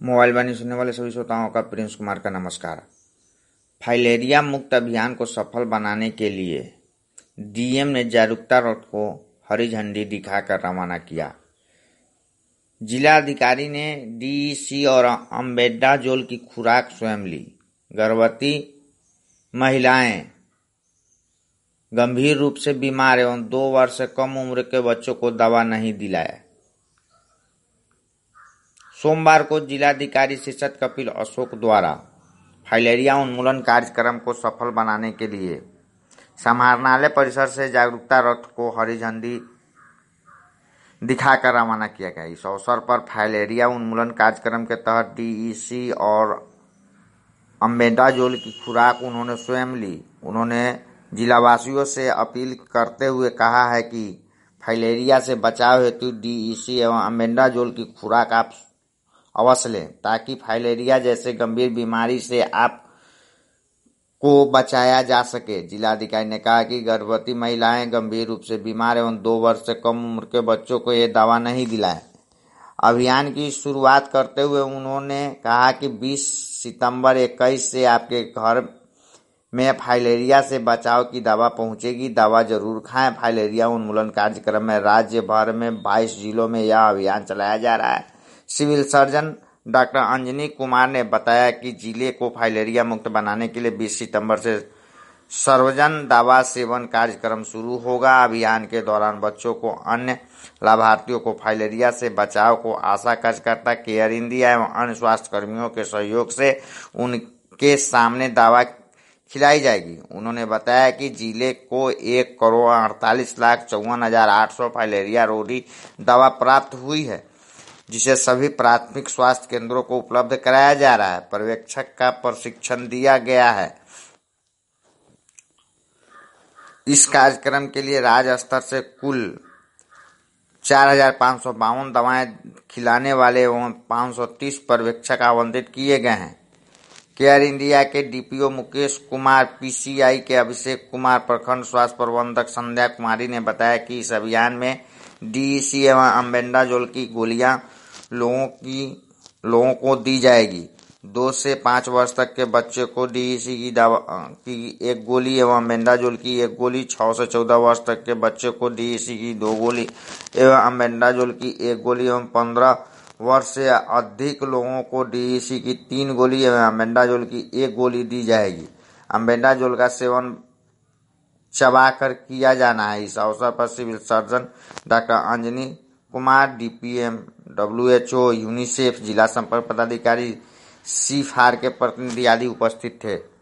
Mobile वाणी सुनने वाले सभी श्रोताओं का प्रिंस कुमार का नमस्कार। फाइलेरिया मुक्त अभियान को सफल बनाने के लिए डीएम ने जागरूकता रथ को हरी झंडी दिखाकर रवाना किया। जिलाधिकारी ने डीईसी और अम्बेडाजोल की खुराक स्वयं ली। गर्भवती महिलाएं, गंभीर रूप से बीमार एवं 2 वर्ष से कम उम्र के बच्चों को दवा नहीं दिलाए। सोमवार को जिलाधिकारी शीर्षत कपिल अशोक द्वारा फाइलेरिया उन्मूलन कार्यक्रम को सफल बनाने के लिए समाहरणालय परिसर से जागरूकता रथ को हरी झंडी दिखाकर रवाना किया गया। इस अवसर पर फाइलेरिया उन्मूलन कार्यक्रम के तहत डीईसी और अम्बेडाजोल की खुराक उन्होंने स्वयं ली। उन्होंने जिलावासियों से अपील करते हुए कहा है कि फाइलेरिया से बचाव हेतु डीईसी एवं अम्बेडाजोल की खुराक आप अवश्य लें, ताकि फाइलेरिया जैसे गंभीर बीमारी से आप को बचाया जा सके। जिलाधिकारी ने कहा कि गर्भवती महिलाएं, गंभीर रूप से बीमार एवं 2 वर्ष से कम उम्र के बच्चों को ये दवा नहीं दिलाएं। अभियान की शुरुआत करते हुए उन्होंने कहा कि 20 सितंबर 21 से आपके घर में फाइलेरिया से बचाव की दवा पहुंचेगी। दवा जरूर खाएं। फाइलेरिया उन्मूलन कार्यक्रम में राज्य भर में 22 जिलों में यह अभियान चलाया जा रहा है। Civil surgeon doctor Anjani Kumar ने बताया कि जिले को फाइलेरिया मुक्त बनाने के लिए 20 सितंबर से सर्वजन दवा सेवन कार्यक्रम शुरू होगा। अभियान के दौरान बच्चों को, अन्य लाभार्थियों को फाइलेरिया से बचाव को आशा कार्यकर्ता, केयर इंडिया एवं अन्य स्वास्थ्य कर्मियों के सहयोग से उनके सामने दवा खिलाई जाएगी। उन्होंने बताया कि जिले को 1,48,54,800 फाइलेरिया रोधी दवा प्राप्त हुई है, जिसे सभी प्राथमिक स्वास्थ्य केंद्रों को उपलब्ध कराया जा रहा है। पर्यवेक्षक का प्रशिक्षण दिया गया है। इस कार्यक्रम के लिए राज्य स्तर से कुल 4,552 दवाएं खिलाने वाले एवं 530 पर्यवेक्षक आवंटित किए गए हैं। केयर इंडिया के डीपीओ मुकेश कुमार, पीसीआई के अभिषेक कुमार, प्रखंड स्वास्थ्य प्रबंधक संध्या कुमारी ने बताया कि इस अभियान में डीईसी एवं अम्बेडाजोल की गोलियां लोगों को दी जाएगी। 2 से 5 वर्ष तक के बच्चे को डीईसी की दवा की 1 गोली एवं अम्बेडाजोल की 1 गोली, 6 से 14 वर्ष तक के बच्चे को डीईसी की 2 गोली एवं अम्बेडाजोल की 1 गोली एवं 15 वर्ष से अधिक लोगों को डीईसी की 3 गोली एवं अम्बेडाजोल की 1 गोली दी जाएगी। अम्बेडाजोल का सेवन चबाकर किया जाना है। इस अवसर पर civil surgeon doctor Anjani Kumar, DPM, WHO, UNICEF, जिला संपर्क पदाधिकारी, सीफार के प्रतिनिधि आदि उपस्थित थे।